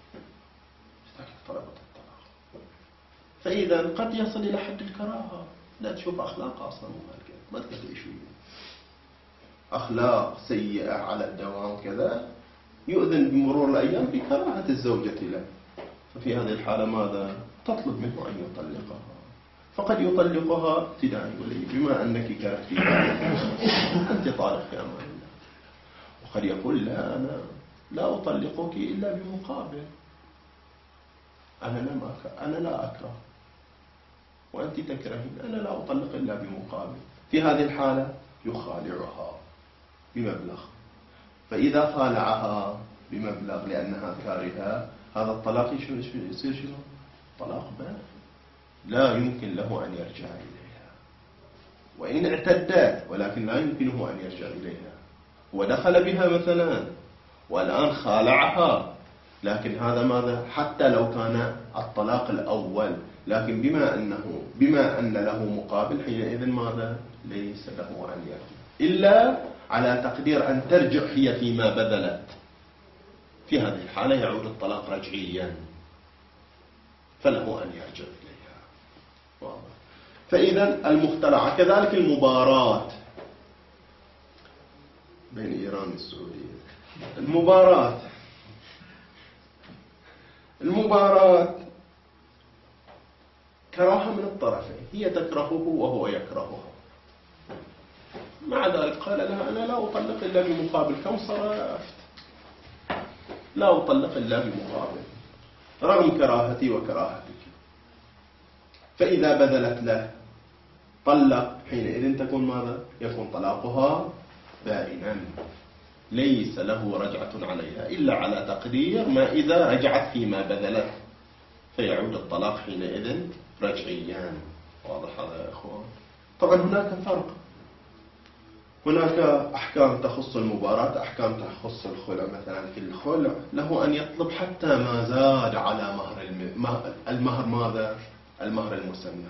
طلبت الطلاق. فإذا قد يصل إلى حد الكراهة، لا تشوف أخلاق أصلا ما تقدر تعيش وياه، أخلاق سيئة على الدوام كذا، يؤذن بمرور الأيام بكراهة الزوجة له. ففي هذه الحالة ماذا؟ تطلب منه أن يطلقها، فقد يطلقها ابتداء ولي بما أنك كافية أنت طالق في أمان الله، وقد يقول لا أنا لا أطلقك إلا بمقابل، أنا لا أكره أنا لا أكره وأنت تكرهين، أنا لا أطلق إلا بمقابل. في هذه الحالة يخالعها بمبلغ، فإذا خالعها بمبلغ لأنها كارهة، هذا الطلاق يصير شنو؟ طلاق بائن، لا يمكن له أن يرجع إليها، وإن اعتدت ولكن لا يمكنه أن يرجع إليها. ودخل بها مثلا والآن خالعها، لكن هذا ماذا؟ حتى لو كان الطلاق الأول، لكن بما أنه بما أن له مقابل حينئذ ماذا؟ ليس له أن يرجع إلا على تقدير أن ترجع هي فيما بذلت. في هذه الحالة يعود الطلاق رجعيا، فله أن يرجع إليها، واضح. فإذا المختلعة كذلك المباراة بين إيران والسعودية، المباراة المباراة كراهة من الطرفين، هي تكرهه وهو يكرهها، مع ذلك قال لها أنا لا أطلق إلا بمقابل، كم صرفت؟ لا أطلق إلا بمقابل رغم كراهتي وكراهتك. فإذا بذلت له طلق، حينئذ تكون ماذا؟ يكون طلاقها بائنا، ليس له رجعة عليها إلا على تقدير ما إذا رجعت فيما بذلت، فيعود الطلاق حينئذ رجعيا، واضح هذا يا أخوان. طبعا هناك فرق، هناك أحكام تخص المباراة، أحكام تخص الخلع. مثلا في الخلع له أن يطلب حتى ما زاد على مهر المهر ماذا؟ المهر المسمى،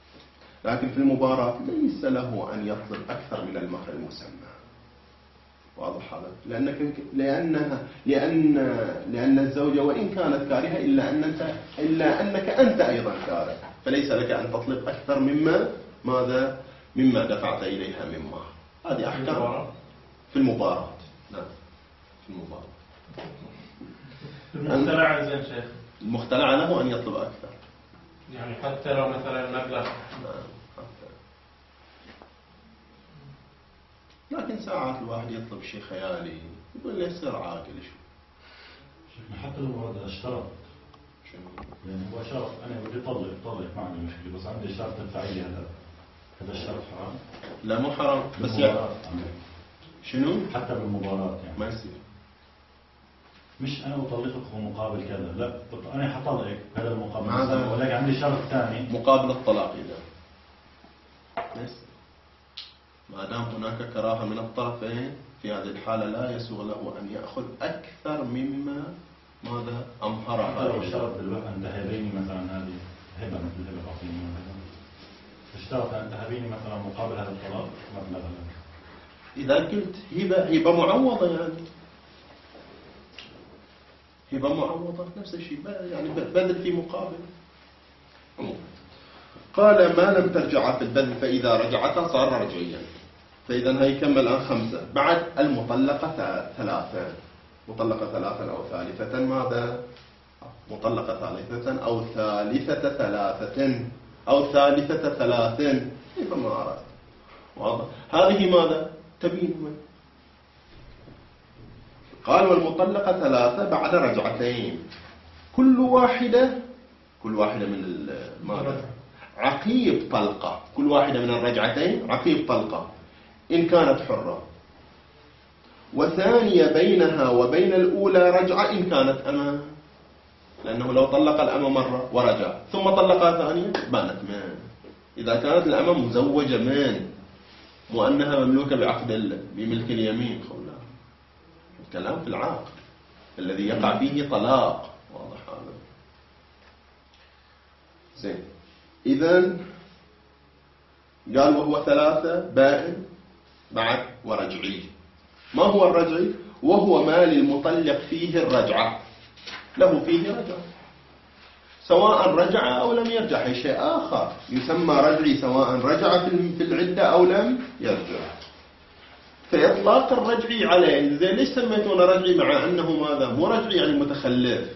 لكن في المباراة ليس له أن يطلب أكثر من المهر المسمى، واضح هذا؟ لأنك لأنها لأن لأن الزوجة وإن كانت كارهة إلا أن أنت إلا أنك أنت أيضا كاره، فليس لك أن تطلب أكثر مما ماذا مما دفعت إليها من مهر. هذه أحكام في المباراة. نعم في المباراة. المختلع زين شيخ. المختلع له أن يطلب أكثر. يعني حتى لو مثلا مبلغ. نعم حتى. لكن ساعات الواحد يطلب شيء خيالي يقول له يصير عاقل شو. شيخنا حتى لو هذا اشترط. شنو؟ يعني هو شرط أنا بدي أطلق طلق ما عندي مشكلة، بس عندي شرط تدفعي لي هذا. هذا الشرط حرام؟ لا مو حرام بس يعني شنو؟ حتى بالمباراة يعني ما يصير. مش أنا أطلقك ومقابل كذا، لا أنا حطلقك هذا المقابل، هذا ولكن عندي شرط ثاني مقابل الطلاق. إذا ما يصير ما دام هناك كراهة من الطرفين في هذه الحالة لا يسوغ له أن يأخذ أكثر مما ماذا أمهرها. لو اشترط بالوقت أن تهبيني مثلا هذه هبة مثل هبة أعطيني مثلا، اشترط أن تهبيني مثلا مقابل هذا الطلاق مبلغ. إذا قلت هبة هبة معوضة يعني هبة معوضة نفس الشيء يعني بذل في مقابل. قال ما لم ترجع في البذل فإذا رجعت صار رجعيا. فإذا هي كمل الآن خمسة. بعد المطلقة ثلاثة مطلقة ثلاثة أو ثالثة ماذا؟ مطلقة ثالثة أو ثالثة ثلاثة أو ثالثة ثلاث كيف ما أردت. واضح. هذه ماذا؟ تبين. قال والمطلقة ثلاثة بعد رجعتين كل واحدة كل واحدة من ماذا؟ عقيب طلقة. كل واحدة من الرجعتين عقيب طلقة إن كانت حرة، وثانية بينها وبين الأولى رجعة إن كانت أمة، لأنه لو طلق الأمة مرة ورجع ثم طلقها ثانية بانت من. إذا كانت الأمة مزوجة من مو أنها مملوكة بعقد بملك اليمين خلا. الكلام في العقد الذي يقع فيه طلاق. واضح هذا؟ زين. إذن قال وهو ثلاثة بائن بعد ورجعي. ما هو الرجعي؟ وهو ما للمطلق فيه الرجعة، له فيه رجعة سواء رجع أو لم يرجع. هي شيء آخر يسمى رجعي سواء رجع في العدة أو لم يرجع. فإطلاق الرجعي عليه زين ليش سميتونه رجعي مع أنه ماذا؟ مو رجعي يعني متخلف.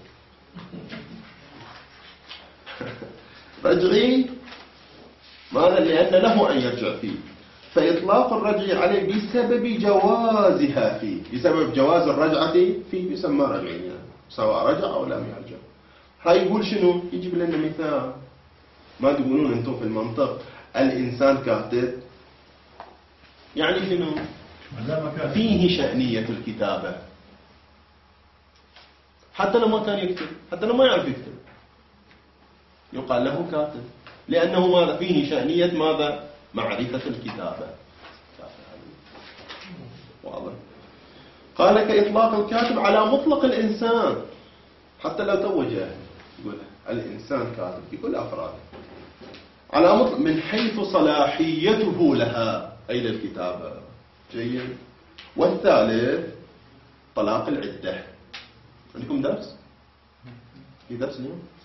رجعي ماذا؟ لأن له أن يرجع فيه. فإطلاق الرجعي عليه بسبب جوازها فيه، بسبب جواز الرجعة فيه يسمى رجعيا سواء رجع أو لم يرجع. هاي يقول شنو؟ يجيب لنا مثال. ما تقولون أنتم في المنطق الإنسان كاتب يعني شنو؟ فيه شأنية الكتابة حتى لو ما كان يكتب، حتى لو ما يعرف يكتب يقال له كاتب، لأنه ماذا؟ فيه شأنية ماذا؟ معرفة الكتابة. واضح. قال كإطلاق الكاتب على مطلق الإنسان حتى لو توجه يقول الإنسان كاتب في كل أفراده على مطلق من حيث صلاحيته لها أي للكتابة. جيد. والثالث طلاق العدة. عندكم درس؟ في درس اليوم؟